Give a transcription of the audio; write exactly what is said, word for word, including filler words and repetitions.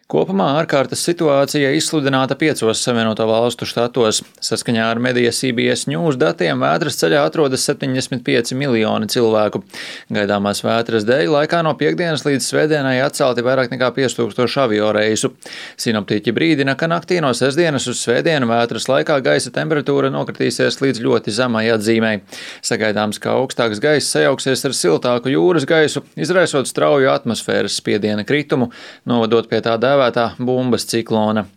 Kopumā ārkārtas situācija izsludināta piecos Savienoto Valstu štatos. Saskaņā ar medija C B S News datiem vētras ceļā atrodas septiņdesmit pieci miljoni cilvēku. Gaidāmās vētras dēļ laikā no piektdienas līdz svētdienai atcelti vairāk nekā pieci tūkstoši avio reisu. Sinoptiķi brīdina, ka naktī no sestdienas uz svētdienu vētras laikā gaisa temperatūra nokritīsies līdz ļoti zemai atzīmei. Sagaidāms, ka augstāks gaiss sajauksies ar siltāku jūras gaisu, izraisot strauju atmosfēras spiediena kritumu, novadot pie tā dēvētā bumbas ciklona.